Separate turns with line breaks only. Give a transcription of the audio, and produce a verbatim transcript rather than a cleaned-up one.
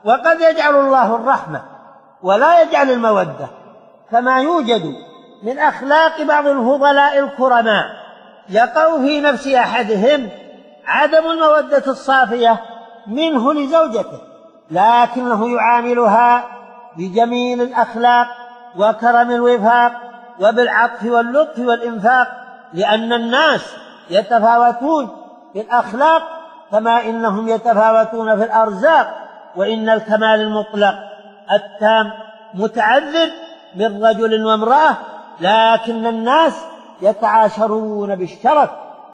وقد يجعل الله الرحمة ولا يجعل المودة، كما يوجد من أخلاق بعض الفضلاء الكرماء يقع في نفس أحدهم عدم المودة الصافية منه لزوجته، لكنه يعاملها بجميل الأخلاق وكرم الوفاق وبالعطف واللطف والإنفاق، لأن الناس يتفاوتون في الأخلاق كما إنهم يتفاوتون في الأرزاق، وإن الكمال المطلق التام متعذر من رجل وامرأة، لكن الناس يتعاشرون بالشرف